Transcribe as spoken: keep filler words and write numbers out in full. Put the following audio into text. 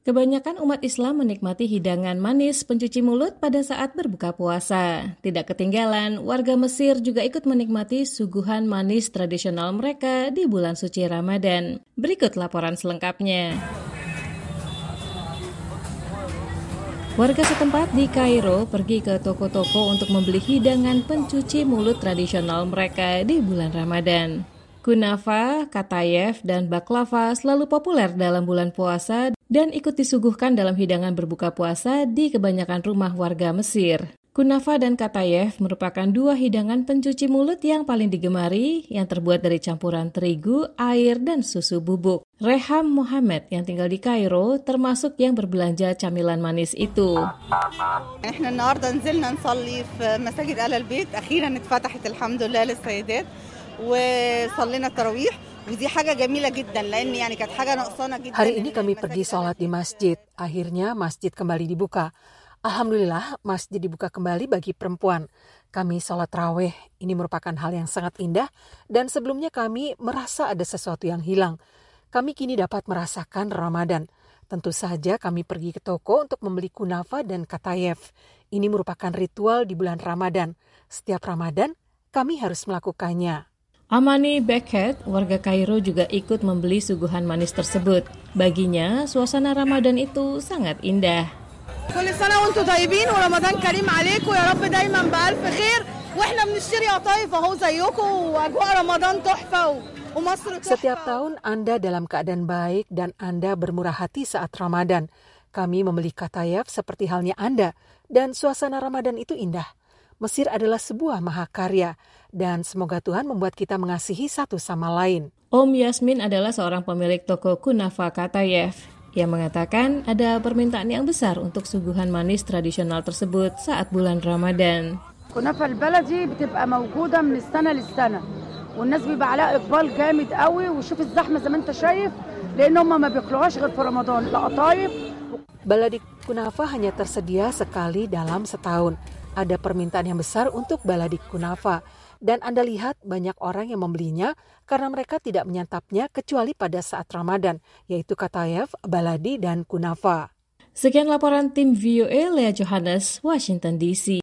Kebanyakan umat Islam menikmati hidangan manis pencuci mulut pada saat berbuka puasa. Tidak ketinggalan, warga Mesir juga ikut menikmati suguhan manis tradisional mereka di bulan suci Ramadan. Berikut laporan selengkapnya. Warga setempat di Kairo pergi ke toko-toko untuk membeli hidangan pencuci mulut tradisional mereka di bulan Ramadan. Kunafa, katayef, dan baklava selalu populer dalam bulan puasa dan ikut disuguhkan dalam hidangan berbuka puasa di kebanyakan rumah warga Mesir. Kunafa dan katayef merupakan dua hidangan pencuci mulut yang paling digemari yang terbuat dari campuran terigu, air, dan susu bubuk. Reham Mohammed yang tinggal di Kairo termasuk yang berbelanja camilan manis itu. احنا النهارده نزلنا نصلي في مساجد آل البيت أخيرا اتفتحت الحمد لله للسيدات وصلينا التراويح ودي حاجة جميلة جدا لأن يعني كانت حاجة ناقصانا جدا. Hari ini kami pergi sholat di masjid. Akhirnya masjid kembali dibuka. Alhamdulillah masjid dibuka kembali bagi perempuan. Kami sholat raweh. Ini merupakan hal yang sangat indah dan sebelumnya kami merasa ada sesuatu yang hilang. Kami kini dapat merasakan Ramadan. Tentu saja kami pergi ke toko untuk membeli kunafa dan katayef. Ini merupakan ritual di bulan Ramadan. Setiap Ramadan kami harus melakukannya. Amani Beckett, warga Kairo juga ikut membeli suguhan manis tersebut. Baginya, suasana Ramadan itu sangat indah. كل سنة وانتم طيبين ورمضان كريم عليكم يا رب دايما بألف خير واحنا بنشتري قطايف اهو زيكم واجواء رمضان تحفة ومصر تحفة. Setiap tahun Anda dalam keadaan baik dan Anda bermurah hati saat Ramadan. Kami membeli katayef seperti halnya Anda dan suasana Ramadan itu indah. Mesir adalah sebuah mahakarya dan semoga Tuhan membuat kita mengasihi satu sama lain. Om Yasmin adalah seorang pemilik toko kunafa katayef. Ia mengatakan ada permintaan yang besar untuk suguhan manis tradisional tersebut saat bulan Ramadan. كنافة البلدي بتبقى موجودة من السنة للسنة والناس بيبقى عليها إقبال جامد قوي وشوف الزحمة زي ما أنت شايف لأن هم ما بياكلوهاش غير في رمضان القطايف. Baladi kunafa hanya tersedia sekali dalam setahun. Ada permintaan yang besar untuk baladi kunafa. Dan Anda lihat banyak orang yang membelinya karena mereka tidak menyantapnya kecuali pada saat Ramadan, yaitu katayef, baladi, dan kunafa. Sekian laporan tim V O A Lea Johannes, Washington D C.